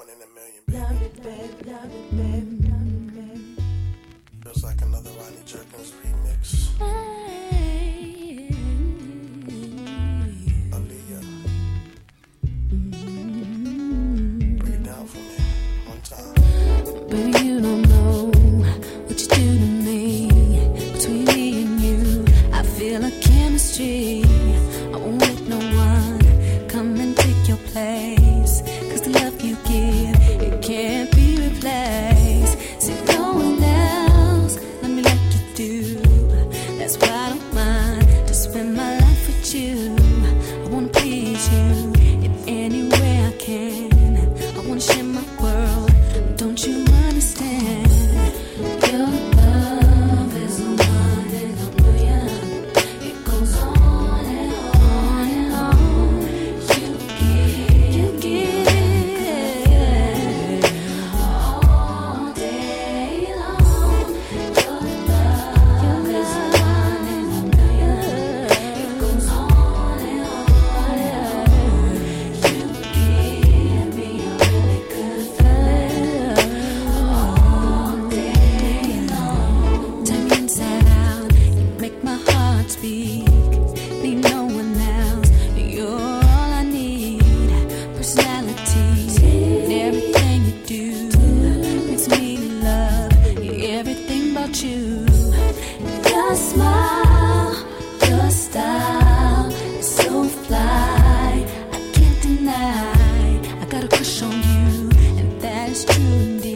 One in a million, baby. Love it, babe, love it, babe, love it, babe. Feels like another Rodney Jerkins remix. Aaliyah. Break it down for me one time. Baby, you don't know what you do to me. Between me and you, I feel a chemistry. I won't let no one come and take your place. Cause the love you give, it can't be replaced. See, no one else, let me let you do. That's why I don't mind to spend my life with you. I wanna please you in any way I can. I wanna share my world, don't you understand? Your love is one in a million. It goes on and on and on. You give all day long. Your love is one in a million. It goes on and on and on. You give me a really good feeling all day long. Turn me inside out, you make my heart speak. Need no one else, you're all I need. Personality, and everything you do makes me love everything about you. Your smile, your style is so fly, I can't deny. I got a crush on you, and that is true indeed.